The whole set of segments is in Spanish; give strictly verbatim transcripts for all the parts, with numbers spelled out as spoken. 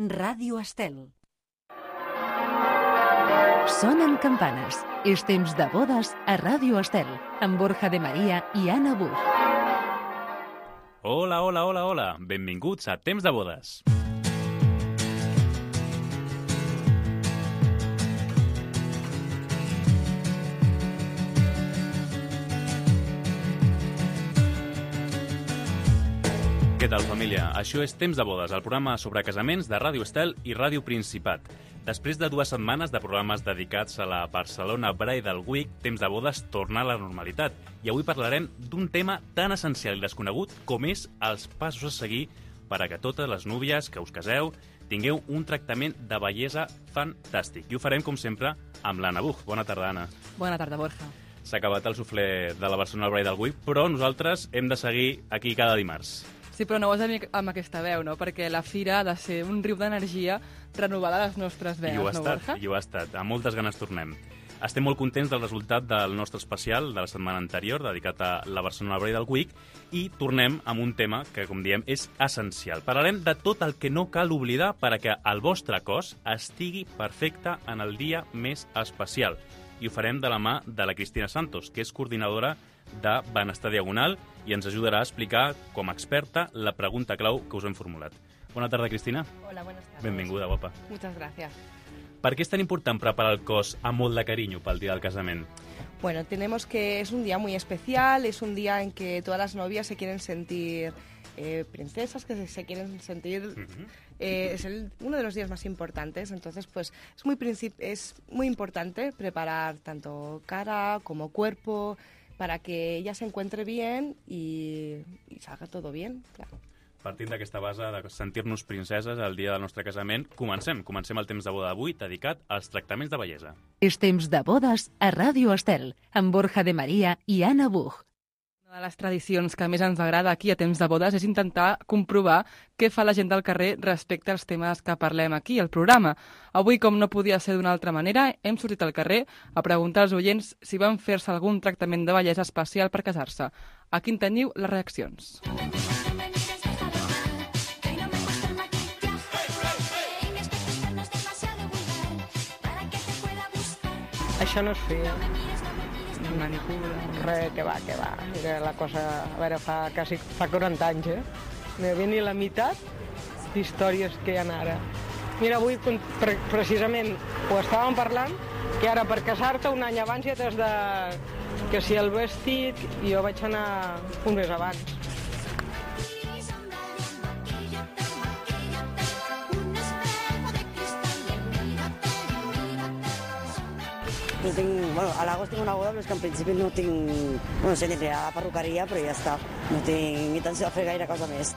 Ràdio Estel. Sonen campanes. És temps de bodes a Ràdio Estel, amb Borja de Maria i Anna Buch. Hola, hola, hola, hola. Benvinguts a Temps de bodes. Què tal, família? Això és Temps de bodes, el programa sobre casaments de Ràdio Estel i Ràdio Principat. Després de dues setmanes de programes dedicats a la Barcelona Bridal Week, Temps de bodes torna a la normalitat. I avui parlarem d'un tema tan essencial i desconegut com és els passos a seguir per a que totes les núvies que us caseu tingueu un tractament de bellesa fantàstic. I ho farem, com sempre, amb l'Anna Buch. Bona tarda, Anna. Bona tarda, Borja. S'ha acabat el suflé de la Barcelona Bridal Week, però nosaltres hem de seguir aquí cada dimarts. Sí, però no ho has de dir amb aquesta veu, no? Perquè la fira ha de ser un riu d'energia renovada a les nostres veus, no, estat, Borja? I ho ha estat. A moltes ganes tornem. Estem molt contents del resultat del nostre especial de la setmana anterior, dedicat a la Barcelona Bridal Week, i tornem amb un tema que, com diem, és essencial. Parlarem de tot el que no cal oblidar per a que el vostre cos estigui perfecte en el dia més especial. I ho farem de la mà de la Cristina Santos, que és coordinadora de Benestar Diagonal i ens ajudarà a explicar, com a experta, la pregunta clau que us hem formulat. Bona tarda, Cristina. Hola, buenas tardes. Benvinguda, guapa. Muchas gracias. ¿Por qué es tan importante preparar el cos a molt de cariño para el día del casamiento? Bueno, tenemos que es un día muy especial, es un día en que todas las novias se quieren sentir eh, princesas, que se, se quieren sentir... Uh-huh. eh, es el, uno de los días más importantes, entonces pues es muy, princip- es muy importante preparar tanto cara como cuerpo para que ella se encuentre bien y, y salga todo bien, claro. Partint d'aquesta base de sentir-nos princeses el dia del nostre casament, comencem. Comencem el temps de boda d'avui dedicat als tractaments de bellesa. És temps de bodes a Ràdio Estel, amb Borja de Maria i Anna Buch. Una de les tradicions que més ens agrada aquí a Temps de bodes és intentar comprovar què fa la gent del carrer respecte als temes que parlem aquí al programa. Avui, com no podia ser d'una altra manera, hem sortit al carrer a preguntar als oients si van fer-se algun tractament de bellesa especial per casar-se. Aquí en teniu les reaccions. Això no es feia. Manicura, res, que va, que va. Era la cosa, a veure, fa quasi fa quaranta anys, eh? No hi havia ni la meitat d'històries que hi ha ara. Mira, avui pre- precisament ho estàvem parlant, que ara per casar-te un any abans ja t'has de... que si el vestit, jo vaig anar un mes abans. No tinc, bueno, a l'agost tinc una boda, però és que en principi no tinc... No sé, aniré a la perruqueria, però ja està. No tinc intenció de fer gaire cosa més.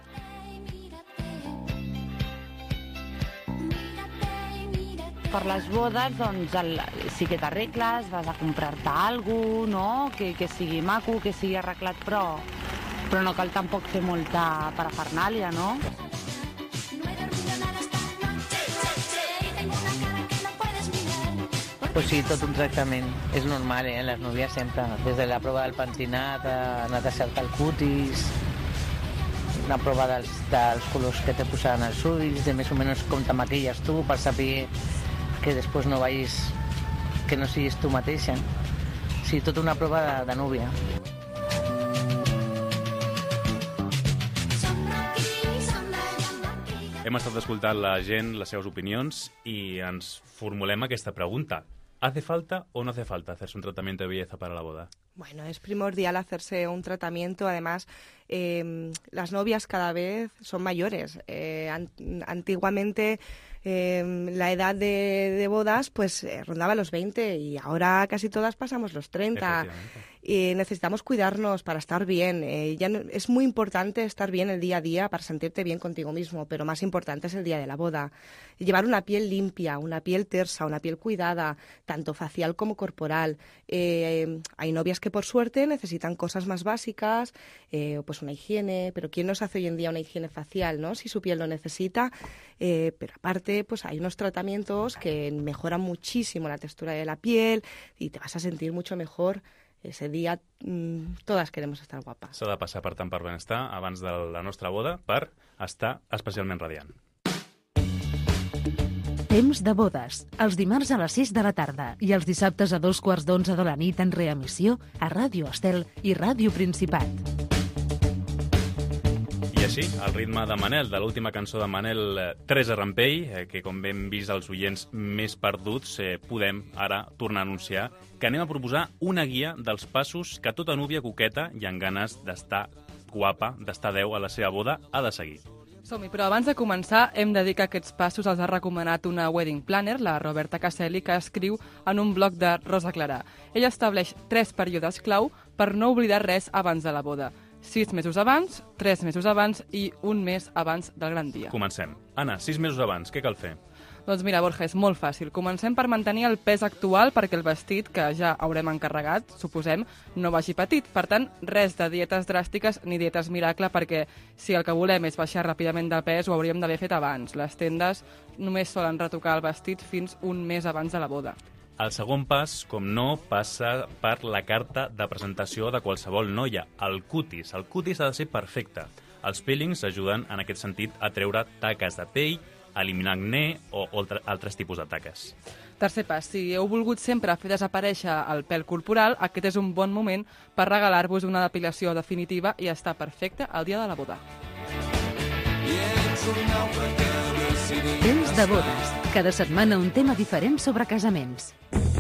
Per les bodes, doncs, el, sí que t'arregles, vas a comprar-te alguna cosa, no? Que, que sigui maco, que sigui arreglat, però, però no cal tampoc fer molta parafernàlia, no? Pues sí, tot un tractament. És normal, eh? Les novies sempre. Des de la prova del pentinat, ha anat a cercar el cutis, una prova dels, dels colors que te posaran als ulls, de més o menys com te maquilles tu, per saber que després no vagis, que no siguis tu mateixa. Sí, tota una prova de, de núvia. Hem estat escoltant la gent, les seves opinions, i ens formulem aquesta pregunta. ¿Hace falta o no hace falta hacerse un tratamiento de belleza para la boda? Bueno, es primordial hacerse un tratamiento. Además, eh, las novias cada vez son mayores. Eh, an- antiguamente eh, la edad de, de bodas pues eh, rondaba los veinte y ahora casi todas pasamos los treinta. Y necesitamos cuidarnos para estar bien. Eh, ya no, es muy importante estar bien el día a día para sentirte bien contigo mismo, pero más importante es el día de la boda. Llevar una piel limpia, una piel tersa, una piel cuidada, tanto facial como corporal. Eh, hay novias que por suerte necesitan cosas más básicas, eh, pues una higiene, pero ¿quién nos hace hoy en día una higiene facial, no? Si su piel lo necesita. Eh, pero aparte, pues hay unos tratamientos que mejoran muchísimo la textura de la piel y te vas a sentir mucho mejor. Ese dia mmm, totes queremos estar guapes. S'ha de passar, per tant, per benestar abans de la nostra boda per estar especialment radiant. Temps de bodes, els dimarts a les sis de la tarda i els dissabtes a dos quarts d'onze de la nit en reemissió a Ràdio Estel i Ràdio Principat. I així, al ritme de Manel, de l'última cançó de Manel, Teresa Rampell, eh, que com hem vist els oients més perduts, eh, podem ara tornar a anunciar que anem a proposar una guia dels passos que tota núvia coqueta i amb ganes d'estar guapa, d'estar deu a la seva boda, ha de seguir. Som-hi, però abans de començar hem de dir que aquests passos els ha recomanat una wedding planner, la Roberta Caselli, que escriu en un blog de Rosa Clarà. Ella estableix tres períodes clau per no oblidar res abans de la boda. Sis mesos abans, tres mesos abans i un mes abans del gran dia. Comencem. Anna, sis mesos abans, què cal fer? Doncs mira, Borja, és molt fàcil. Comencem per mantenir el pes actual perquè el vestit, que ja haurem encarregat, suposem, no vagi petit. Per tant, res de dietes dràstiques ni dietes miracle, perquè si el que volem és baixar ràpidament de pes, ho hauríem d'haver fet abans. Les tendes només solen retocar el vestit fins un mes abans de la boda. El segon pas, com no, passa per la carta de presentació de qualsevol noia, el cutis. El cutis ha de ser perfecte. Els peelings ajuden en aquest sentit a treure taques de pell, eliminar acné o altres tipus de taques. Tercer pas, si heu volgut sempre fer desaparèixer el pèl corporal, aquest és un bon moment per regalar-vos una depilació definitiva i està perfecte el dia de la boda. Temps de bodes. Cada setmana un tema diferent sobre casaments.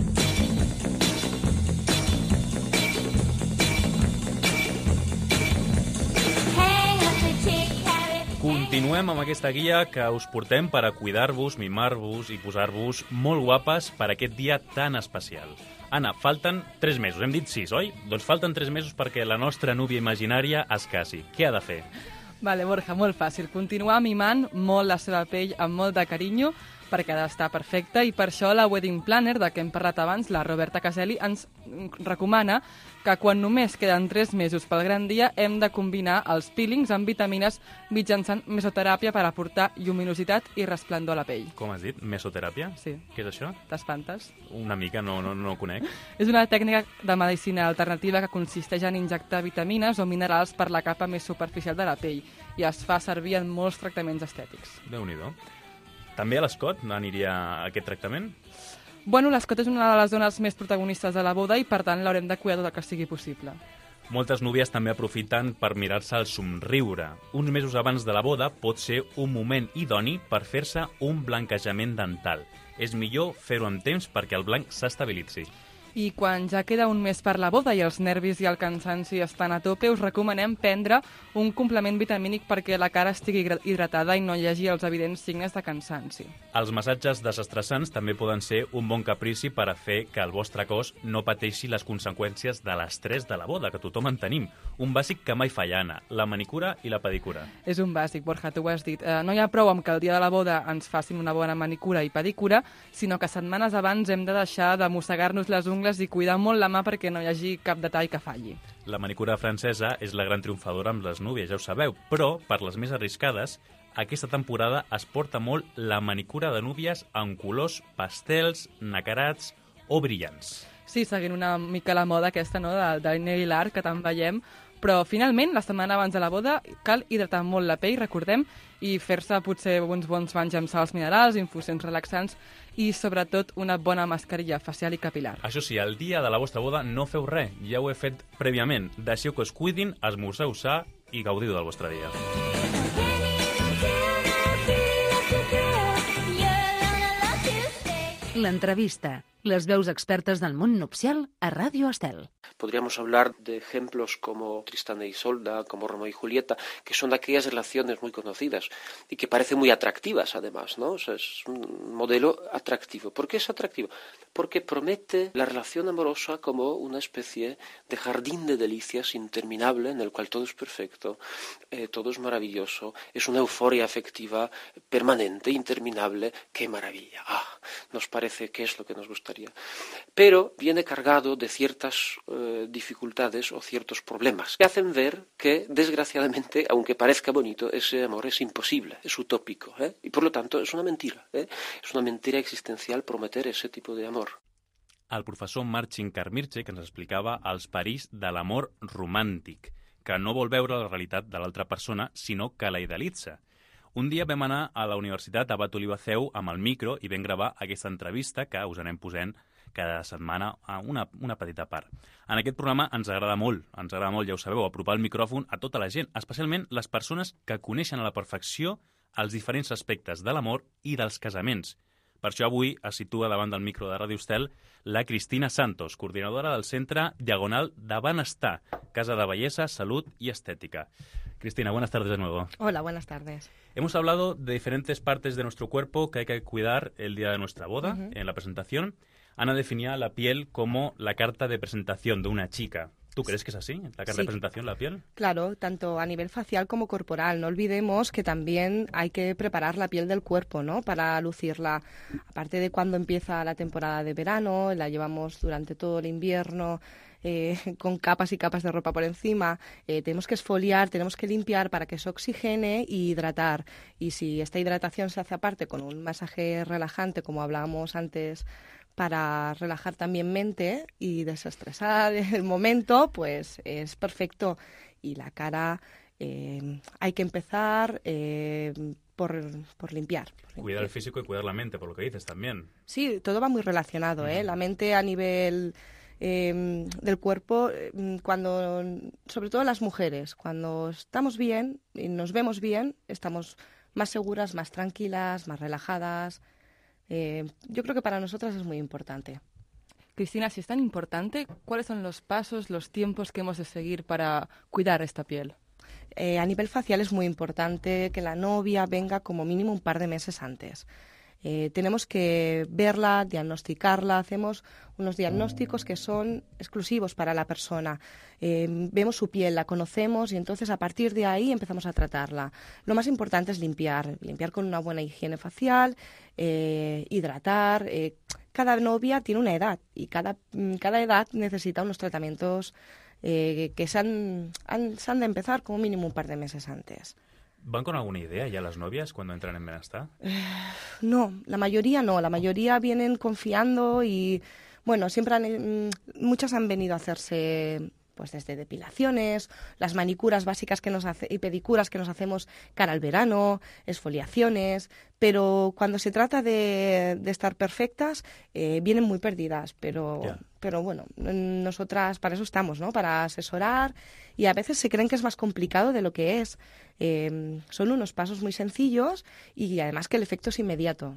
Continuem amb aquesta guia que us portem per a cuidar-vos, mimar-vos i posar-vos molt guapes per aquest dia tan especial. Anna, falten tres mesos, hem dit sis, oi? Doncs falten tres mesos perquè la nostra núvia imaginària es casi. Què ha de fer? Vale, Borja, molt fàcil. Continuar mimant molt la seva pell amb molt de carinyo perquè ha d'estar perfecta i per això la wedding planner de què hem parlat abans, la Roberta Caselli, ens recomana que quan només queden tres mesos pel gran dia hem de combinar els peelings amb vitamines mitjançant mesoteràpia per aportar lluminositat i resplendor a la pell. Com has dit? Mesoteràpia? Sí. Què és això? T'espantes? Una mica, no, no, no ho conec. És una tècnica de medicina alternativa que consisteix en injectar vitamines o minerals per la capa més superficial de la pell i es fa servir en molts tractaments estètics. Déu-n'hi-do. També a l'escot aniria aquest tractament? Bueno, l'escot és una de les zones més protagonistes de la boda i, per tant, l'haurem de cuidar tot el que sigui possible. Moltes núvies també aprofiten per mirar-se el somriure. Uns mesos abans de la boda pot ser un moment idoni per fer-se un blanquejament dental. És millor fer-ho amb temps perquè el blanc s'estabilitzi. I quan ja queda un mes per la boda i els nervis i el cansanci estan a tope, us recomanem prendre un complement vitamínic perquè la cara estigui hidratada i no hi hagi els evidents signes de cansanci. Els massatges desestressants també poden ser un bon caprici per a fer que el vostre cos no pateixi les conseqüències de l'estrès de la boda, que tothom en tenim. Un bàsic que mai falla, Anna, la manicura i la pedicura. És un bàsic, Borja, tu ho has dit. Eh, no hi ha prou amb que el dia de la boda ens facin una bona manicura i pedicura, sinó que setmanes abans hem de deixar de mossegar-nos les ungles i cuidar molt la mà perquè no hi hagi cap detall que falli. La manicura francesa és la gran triomfadora amb les núvies, ja ho sabeu, però, per les més arriscades, aquesta temporada es porta molt la manicura de núvies amb colors pastels, nacarats o brillants. Sí, seguint una mica la moda aquesta, no?, del, del nail art que tant veiem, però finalment, la setmana abans de la boda, cal hidratar molt la pell, recordem, i fer-se potser uns bons banys amb sals minerals, infusions relaxants i, sobretot, una bona mascarilla facial i capilar. Això sí, el dia de la vostra boda no feu res, ja ho he fet prèviament. Deixeu que us cuidin, esmorzeu sa i gaudiu del vostre dia. L'entrevista. Les veus expertes del món nupcial a Ràdio Estel. Podríamos hablar de ejemplos como Tristán e Isolda, como Romeo y Julieta, que son de aquellas relaciones muy conocidas y que parecen muy atractivas además, ¿no? O sea, es un modelo atractivo. ¿Por qué es atractivo? Porque promete la relación amorosa como una especie de jardín de delicias interminable en el cual todo es perfecto, eh, todo es maravilloso, es una euforia afectiva permanente, interminable. ¡Qué maravilla! ¡Ah! Nos parece que es lo que nos gustaría. Pero viene cargado de ciertas eh, dificultades o ciertos problemas que hacen ver que, desgraciadamente, aunque parezca bonito, ese amor es imposible, es utópico, ¿eh? Y por lo tanto es una mentira, ¿eh? Es una mentira existencial prometer ese tipo de amor. El professor Marcin Karmirche, que ens explicava els perills de l'amor romàntic, que no vol veure la realitat de l'altra persona, sinó que la idealitza. Un dia vam anar a la Universitat Abat Oliva Seu amb el micro i vam gravar aquesta entrevista que us anem posant cada setmana a una, una petita part. En aquest programa ens agrada molt, ens agrada molt, ja ho sabeu, apropar el micròfon a tota la gent, especialment les persones que coneixen a la perfecció els diferents aspectes de l'amor i dels casaments. Per això avui es situa davant del micro de Ràdio Estel la Cristina Santos, coordinadora del Centre Diagonal de Benestar, Casa de Belleza, Salud y Estética. Cristina, buenas tardes de nuevo. Hola, buenas tardes. Hemos hablado de diferentes partes de nuestro cuerpo que hay que cuidar el día de nuestra boda. Uh-huh. En la presentación, Ana definía la piel como la carta de presentación de una chica. ¿Tú crees que es así, la carta sí. de presentación, la piel? Claro, tanto a nivel facial como corporal. No olvidemos que también hay que preparar la piel del cuerpo, ¿no?, para lucirla. Aparte de cuando empieza la temporada de verano, la llevamos durante todo el invierno, eh, con capas y capas de ropa por encima. Eh, tenemos que esfoliar, tenemos que limpiar para que se oxigene y hidratar. Y si esta hidratación se hace aparte con un masaje relajante, como hablábamos antes, para relajar también mente y desestresar el momento, pues es perfecto. Y la cara eh, hay que empezar eh, por, por limpiar. Cuidar el físico y cuidar la mente, por lo que dices también. Sí, todo va muy relacionado, ¿eh? La mente a nivel eh, del cuerpo, cuando, sobre todo las mujeres, cuando estamos bien y nos vemos bien, estamos más seguras, más tranquilas, más relajadas. Eh, yo creo que para nosotras es muy importante. Cristina, si es tan importante, ¿cuáles son los pasos, los tiempos que hemos de seguir para cuidar esta piel? Eh, a nivel facial es muy importante que la novia venga como mínimo un par de meses antes. Eh, tenemos que verla, diagnosticarla, hacemos unos diagnósticos que son exclusivos para la persona. Eh, vemos su piel, la conocemos y entonces a partir de ahí empezamos a tratarla. Lo más importante es limpiar, limpiar con una buena higiene facial, eh, hidratar. Eh, cada novia tiene una edad y cada, cada edad necesita unos tratamientos eh, que se han, han, se han de empezar como mínimo un par de meses antes. ¿Van con alguna idea ya las novias cuando entran en Benestar? Eh, no, la mayoría no. La mayoría vienen confiando y, bueno, siempre han, muchas han venido a hacerse, pues desde depilaciones, las manicuras básicas que nos hace, y pedicuras que nos hacemos cara al verano, exfoliaciones, pero cuando se trata de, de estar perfectas, eh, vienen muy perdidas, pero... Yeah. Pero bueno, nosotras para eso estamos, ¿no? Para asesorar y a veces se creen que es más complicado de lo que es. Eh, son unos pasos muy sencillos y además que el efecto es inmediato.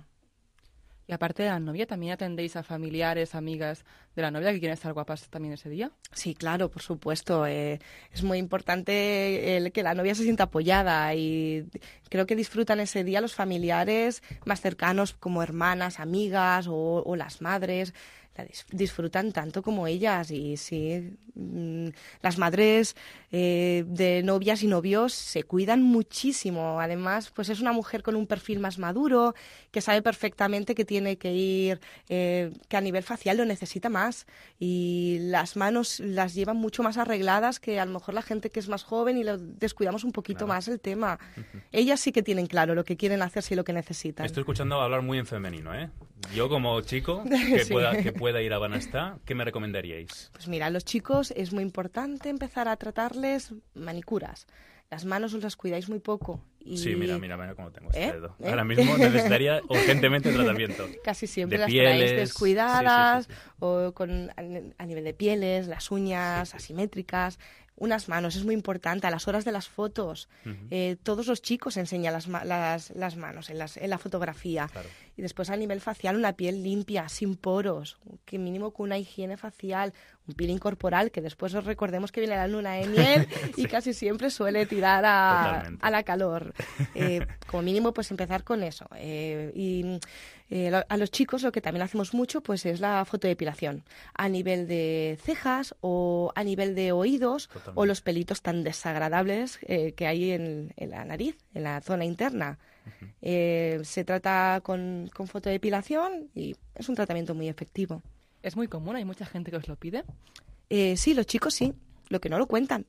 Y aparte de la novia, ¿también atendéis a familiares, amigas de la novia que quieren estar guapas también ese día? Sí, claro, por supuesto. Eh, es muy importante el que la novia se sienta apoyada y creo que disfrutan ese día los familiares más cercanos como hermanas, amigas o, o las madres. La disfrutan tanto como ellas y sí, mmm, las madres eh, de novias y novios se cuidan muchísimo. Además, pues es una mujer con un perfil más maduro, que sabe perfectamente que tiene que ir, eh, que a nivel facial lo necesita más y las manos las llevan mucho más arregladas que a lo mejor la gente que es más joven y lo descuidamos un poquito claro. más el tema. Uh-huh. Ellas sí que tienen claro lo que quieren hacerse y lo que necesitan. Estoy escuchando hablar muy en femenino, ¿eh? Yo como chico que, sí. pueda, que pueda ir a Benestar, ¿qué me recomendaríais? Pues mira, a los chicos es muy importante empezar a tratarles manicuras. Las manos os las cuidáis muy poco. Y... Sí, mira, mira, mira cómo tengo este ¿Eh? dedo. ¿Eh? Ahora mismo necesitaría urgentemente tratamiento. Casi siempre de las pieles, traéis descuidadas sí, sí, sí, sí. o con, a, a nivel de pieles, las uñas sí, sí. asimétricas. Unas manos, es muy importante. A las horas de las fotos, uh-huh. eh, todos los chicos enseñan las, las, las manos en, las, en la fotografía. Claro. Y después a nivel facial, una piel limpia, sin poros, que mínimo con una higiene facial, un peeling corporal, que después os recordemos que viene la luna de miel sí. y casi siempre suele tirar a, a la calor. Eh, como mínimo, pues empezar con eso. Eh, y eh, a los chicos lo que también hacemos mucho pues es la fotodepilación a nivel de cejas o a nivel de oídos. Totalmente. O los pelitos tan desagradables eh, que hay en, en la nariz, en la zona interna. Uh-huh. Eh, se trata con, con fotodepilación y es un tratamiento muy efectivo. ¿Es muy común? ¿Hay mucha gente que os lo pide? Eh, sí, los chicos sí, lo que no lo cuentan.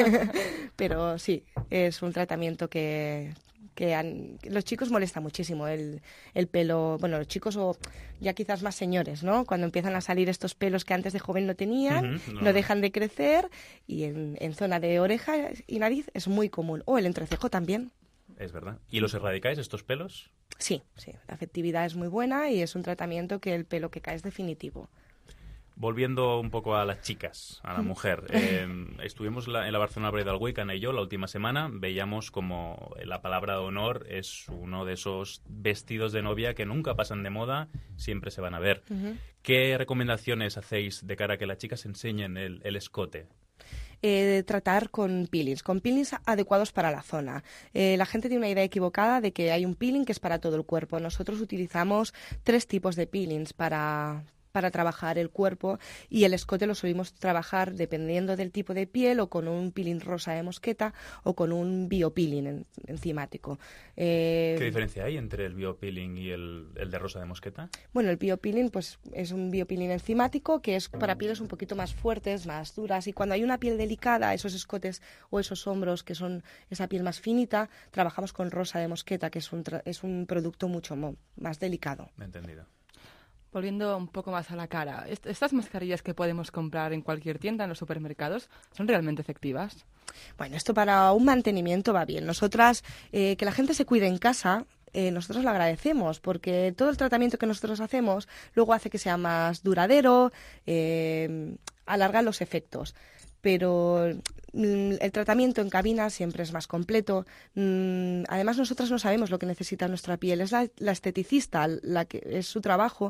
Pero sí, es un tratamiento que... que han, los chicos molesta muchísimo el, el pelo, bueno, los chicos o ya quizás más señores, ¿no? Cuando empiezan a salir estos pelos que antes de joven no tenían, uh-huh, no. no dejan de crecer y en, en zona de oreja y nariz es muy común. O el entrecejo también. Es verdad. ¿Y los erradicáis, estos pelos? Sí, sí. La efectividad es muy buena y es un tratamiento que el pelo que cae es definitivo. Volviendo un poco a las chicas, a la mujer. Eh, estuvimos la, en la Barcelona Bridal Week, Ana y yo, la última semana. Veíamos como la palabra honor es uno de esos vestidos de novia que nunca pasan de moda, siempre se van a ver. Uh-huh. ¿Qué recomendaciones hacéis de cara a que las chicas enseñen el, el escote? Eh, tratar con peelings, con peelings adecuados para la zona. Eh, la gente tiene una idea equivocada de que hay un peeling que es para todo el cuerpo. Nosotros utilizamos tres tipos de peelings para... para trabajar el cuerpo y el escote lo solimos trabajar dependiendo del tipo de piel o con un peeling rosa de mosqueta o con un biopeeling en, enzimático. Eh, ¿Qué diferencia hay entre el biopeeling y el, el de rosa de mosqueta? Bueno, el biopeeling pues, es un biopeeling enzimático que es para pieles un poquito más fuertes, más duras, y cuando hay una piel delicada, esos escotes o esos hombros que son esa piel más finita, trabajamos con rosa de mosqueta, que es un, tra- es un producto mucho mo- más delicado. Entendido. Volviendo un poco más a la cara, ¿est- ¿estas mascarillas que podemos comprar en cualquier tienda, en los supermercados, son realmente efectivas? Bueno, esto para un mantenimiento va bien. Nosotras, eh, que la gente se cuide en casa, eh, nosotros lo agradecemos, porque todo el tratamiento que nosotros hacemos luego hace que sea más duradero, eh, alarga los efectos. Pero mm, el tratamiento en cabina siempre es más completo. Mm, además, nosotras no sabemos lo que necesita nuestra piel. Es la, la esteticista, la que es su trabajo.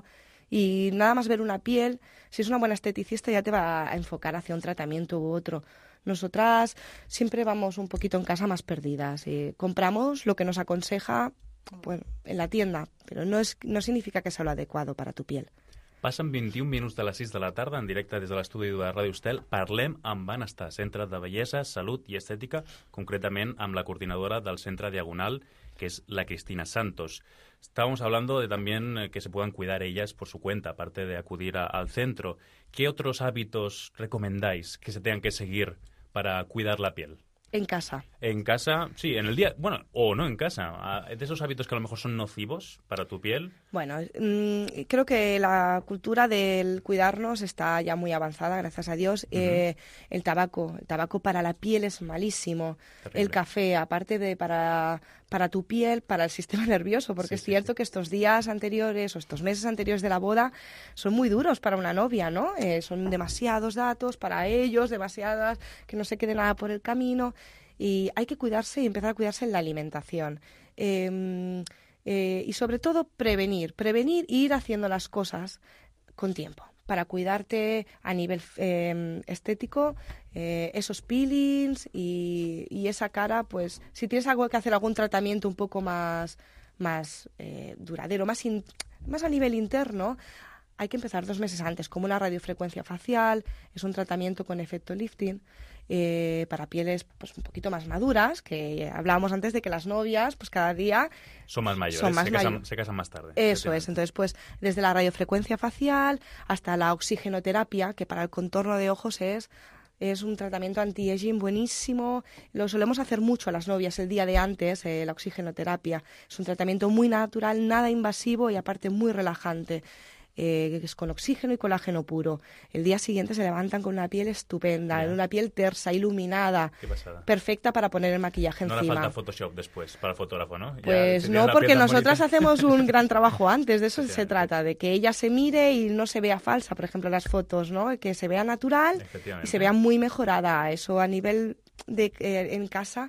Y nada más ver una piel, si es una buena esteticista, ya te va a enfocar hacia un tratamiento u otro. Nosotras siempre vamos un poquito en casa más perdidas. Eh, compramos lo que nos aconseja, bueno, en la tienda, però no, és, no significa que sea lo adecuado para tu piel. Passen vint-i-un minuts de les sis de la tarda en directe des de l'estudi de Ràdio Estel. Parlem amb Benestar, Centre de Bellesa, Salut i Estètica, concretament amb la coordinadora del Centre Diagonal, que es la Cristina Santos. Estábamos hablando de también eh, que se puedan cuidar ellas por su cuenta, aparte de acudir a, al centro. ¿Qué otros hábitos recomendáis que se tengan que seguir para cuidar la piel? En casa. En casa, sí, en el día, bueno, o no en casa. De esos hábitos que a lo mejor son nocivos para tu piel. Bueno, mmm, creo que la cultura del cuidarnos está ya muy avanzada, gracias a Dios. Uh-huh. Eh, el tabaco, el tabaco para la piel es malísimo. Terrible. El café, aparte de para, para tu piel, para el sistema nervioso, porque sí, es sí, cierto sí. que estos días anteriores o estos meses anteriores de la boda son muy duros para una novia, ¿no? Eh, son demasiados datos para ellos, demasiadas, que no se quede nada por el camino. Y hay que cuidarse y empezar a cuidarse en la alimentación. Eh, eh, y sobre todo prevenir, prevenir e ir haciendo las cosas con tiempo para cuidarte a nivel eh, estético, eh, esos peelings y, y esa cara, pues si tienes algo que hacer, algún tratamiento un poco más, más eh, duradero, más, in, más a nivel interno, hay que empezar dos meses antes, como una radiofrecuencia facial, es un tratamiento con efecto lifting, eh, para pieles pues un poquito más maduras, que hablábamos antes de que las novias pues cada día son más mayores, son más se, mayor. casan, se casan más tarde. Eso es, entonces pues desde la radiofrecuencia facial hasta la oxigenoterapia, que para el contorno de ojos es Es un tratamiento anti-aging buenísimo. Lo solemos hacer mucho a las novias el día de antes, eh, la oxigenoterapia. Es un tratamiento muy natural, nada invasivo y aparte muy relajante. Eh, es con oxígeno y colágeno puro. El día siguiente se levantan con una piel estupenda, yeah. una piel tersa, iluminada, perfecta para poner el maquillaje no encima. No le falta Photoshop después para el fotógrafo, ¿no? Pues ya, no, porque nosotras bonita. hacemos un gran trabajo antes, de eso se trata, de que ella se mire y no se vea falsa, por ejemplo, las fotos, ¿no? Que se vea natural y se vea muy mejorada. Eso a nivel de eh, en casa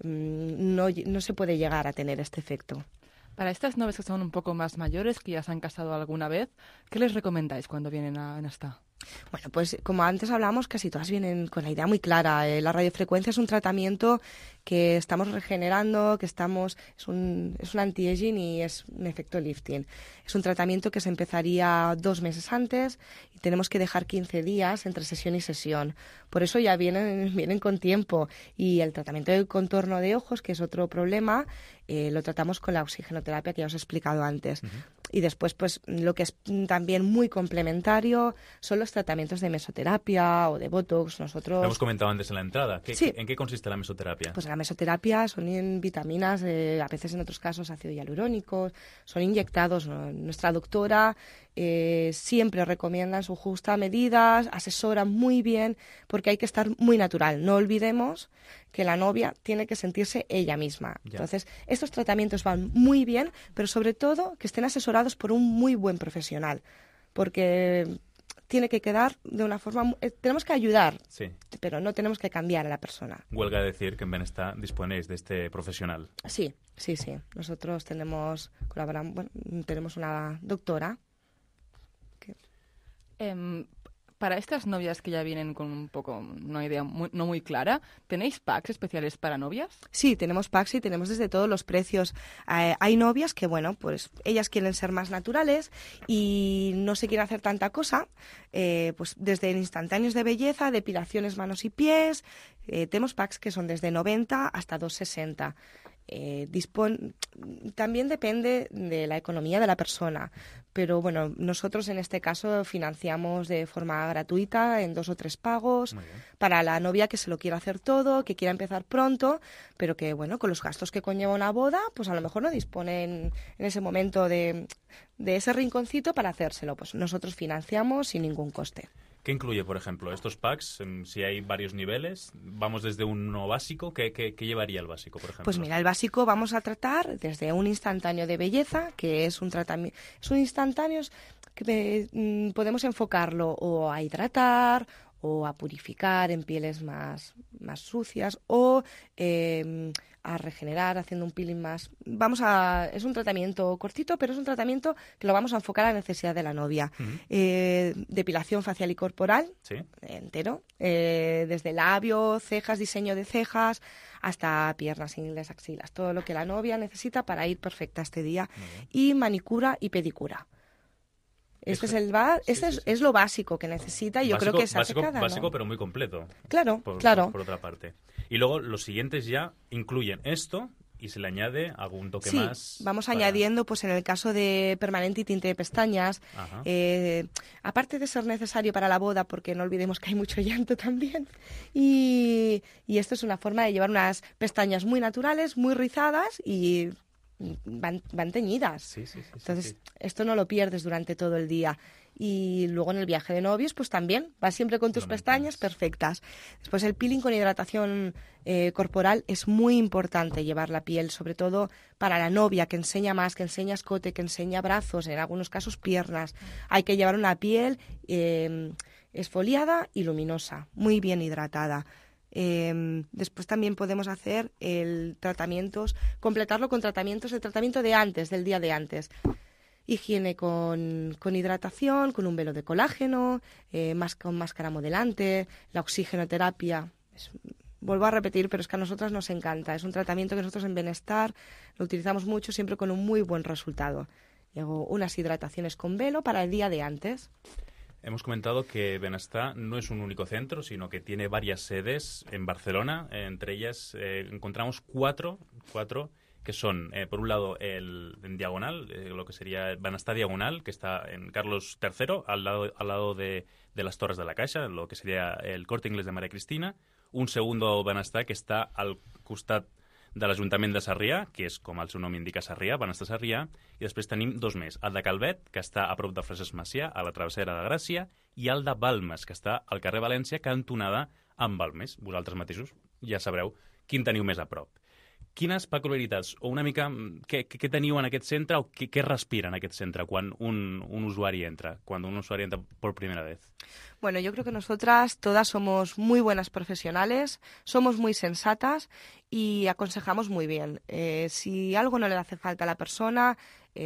mmm, no, no se puede llegar a tener este efecto. Para estas novias que son un poco más mayores, que ya se han casado alguna vez, ¿qué les recomendáis cuando vienen a Benestar? Bueno, pues como antes hablamos, casi todas vienen con la idea muy clara. Eh, la radiofrecuencia es un tratamiento que estamos regenerando, que estamos es un, es un anti-aging y es un efecto lifting. Es un tratamiento que se empezaría dos meses antes y tenemos que dejar quince días entre sesión y sesión. Por eso ya vienen, vienen con tiempo. Y el tratamiento del contorno de ojos, que es otro problema, eh, lo tratamos con la oxigenoterapia que ya os he explicado antes. Uh-huh. Y después, pues lo que es también muy complementario son los tratamientos de mesoterapia o de Botox. Nosotros... Lo hemos comentado antes en la entrada. ¿Qué, sí. ¿En qué consiste la mesoterapia? Pues la mesoterapia son en vitaminas, eh, a veces en otros casos ácido hialurónico, son inyectados. Nuestra doctora eh, siempre recomienda en su justa medida, asesora muy bien, porque hay que estar muy natural. No olvidemos que la novia tiene que sentirse ella misma. Ya. Entonces, estos tratamientos van muy bien, pero sobre todo que estén asesorados por un muy buen profesional, porque tiene que quedar de una forma... Eh, tenemos que ayudar, sí. pero no tenemos que cambiar a la persona. Huelga decir que en Benestar disponéis de este profesional. Sí, sí, sí. Nosotros tenemos, colaboramos, bueno, tenemos una doctora. Que... Eh, para estas novias que ya vienen con un poco una idea muy, no muy clara, ¿tenéis packs especiales para novias? Sí, tenemos packs y tenemos desde todos los precios. Eh, hay novias que, bueno, pues ellas quieren ser más naturales y no se quieren hacer tanta cosa, eh, pues desde instantáneos de belleza, depilaciones manos y pies, eh, tenemos packs que son desde noventa hasta doscientos sesenta. Eh, dispon... También depende de la economía de la persona, pero bueno, nosotros en este caso financiamos de forma gratuita en dos o tres pagos para la novia que se lo quiera hacer todo, que quiera empezar pronto, pero que bueno, con los gastos que conlleva una boda, pues a lo mejor no disponen en ese momento de, de ese rinconcito para hacérselo. Pues nosotros financiamos sin ningún coste. ¿Qué incluye, por ejemplo, estos packs? Si hay varios niveles, vamos desde uno básico. ¿Qué, qué, qué llevaría el básico, por ejemplo? Pues mira, el básico vamos a tratar desde un instantáneo de belleza, que es un tratamiento, es un instantáneo que mm, podemos enfocarlo o a hidratar o a purificar en pieles más, más sucias o eh, a regenerar haciendo un peeling más. Vamos a, es un tratamiento cortito, pero es un tratamiento que lo vamos a enfocar a la necesidad de la novia. Uh-huh. Eh, depilación facial y corporal, ¿sí? entero, eh, desde labio, cejas, diseño de cejas, hasta piernas, ingles, axilas, todo lo que la novia necesita para ir perfecta este día. Uh-huh. Y manicura y pedicura. Este, es, el va, este sí, sí, sí. Es, es lo básico que necesita y yo básico, creo que se básico, hace cada, básico ¿no? pero muy completo. Claro, por, claro. Por, por otra parte. Y luego los siguientes ya incluyen esto y se le añade algún toque sí, más. Vamos para... añadiendo, pues en el caso de permanente y tinte de pestañas, eh, aparte de ser necesario para la boda, porque no olvidemos que hay mucho llanto también, y, y esto es una forma de llevar unas pestañas muy naturales, muy rizadas y... Van, van teñidas. Sí, sí, sí, Entonces, sí, sí. esto no lo pierdes durante todo el día. Y luego en el viaje de novios, pues también vas siempre con tus no pestañas perfectas. Después el peeling con hidratación eh, corporal es muy importante llevar la piel, sobre todo para la novia, que enseña más, que enseña escote, que enseña brazos, en algunos casos piernas. Hay que llevar una piel eh, esfoliada y luminosa, muy bien hidratada. Eh, después también podemos hacer el tratamientos, completarlo con tratamientos, el tratamiento de antes, del día de antes. Higiene con, con hidratación, con un velo de colágeno, eh, más, con máscara modelante, la oxigenoterapia. Es, vuelvo a repetir, pero es que a nosotras nos encanta. Es un tratamiento que nosotros en Benestar lo utilizamos mucho, siempre con un muy buen resultado. Y hago unas hidrataciones con velo para el día de antes. Hemos comentado que Benestar no es un único centro, sino que tiene varias sedes en Barcelona. Entre ellas eh, encontramos cuatro, cuatro que son, eh, por un lado, el en Diagonal, eh, lo que sería Benestar Diagonal, que está en Carlos tercero, al lado, al lado de, de las Torres de la Caixa, lo que sería el Corte Inglés de María Cristina. Un segundo Benestar que està al costat de l'Ajuntament de Sarrià, que és, com el seu nom indica, Sarrià, Benestar Sarrià, i després tenim dos més, el de Calvet, que està a prop de Francesc Macià, a la travessera de Gràcia, i el de Balmes, que està al carrer València, cantonada amb Balmes. Vosaltres mateixos ja sabreu quin teniu més a prop. Quines peculiaritats, o una mica, què, què teniu en aquest centre, o què, què respira en aquest centre quan un, un usuari entra, quan un usuari entra por primera vez? Bueno, yo creo que nosotras todas somos muy buenas profesionales, somos muy sensatas y aconsejamos muy bien. Eh, si algo no le hace falta a la persona,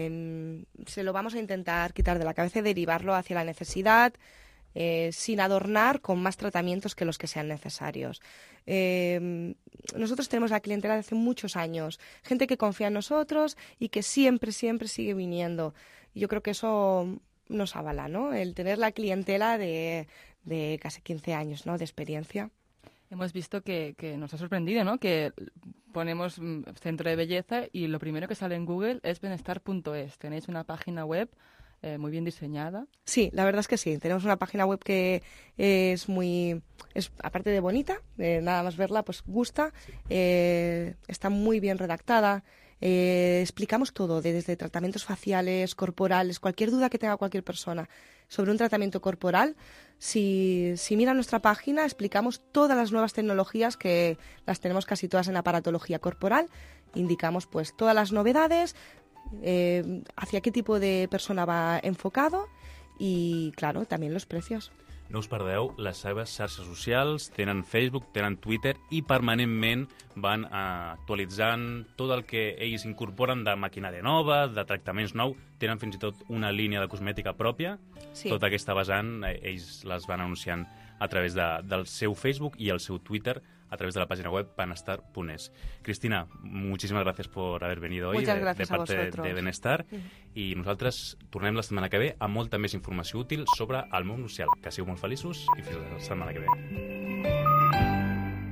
eh, se lo vamos a intentar quitar de la cabeza y derivarlo hacia la necesidad, Eh, sin adornar con más tratamientos que los que sean necesarios. Eh, nosotros tenemos la clientela de hace muchos años, gente que confía en nosotros y que siempre, siempre sigue viniendo. Yo creo que eso nos avala, ¿no? El tener la clientela de, de casi quince años, ¿no? De experiencia. Hemos visto que, que nos ha sorprendido, ¿no? Que ponemos mm, centro de belleza y lo primero que sale en Google es benestar punto es. Tenéis una página web eh, muy bien diseñada. Sí, la verdad es que sí. Tenemos una página web que es muy, es aparte de bonita, eh, nada más verla, pues gusta. Eh, está muy bien redactada. Eh, explicamos todo, de, desde tratamientos faciales, corporales, cualquier duda que tenga cualquier persona sobre un tratamiento corporal. Si, si mira nuestra página, explicamos todas las nuevas tecnologías que las tenemos casi todas en aparatología corporal. Indicamos pues todas las novedades, eh, hacia qué tipo de persona va enfocado y, claro, también los precios. No us perdeu les seves xarxes socials, tenen Facebook, tenen Twitter i permanentment van eh, actualitzant tot el que ells incorporen de maquinària nova, de tractaments nous, tenen fins i tot una línia de cosmètica pròpia. Sí. Tota aquesta vessant eh, ells les van anunciant a través de, del seu Facebook i el seu Twitter a través de la página web benestar punto es. Cristina, muchísimas gracias por haber venido hoy de, de parte de Benestar uh-huh. i nosaltres tornem la setmana que ve amb molta més informació útil sobre el món social. Que sigueu molt feliços i fins la setmana que ve.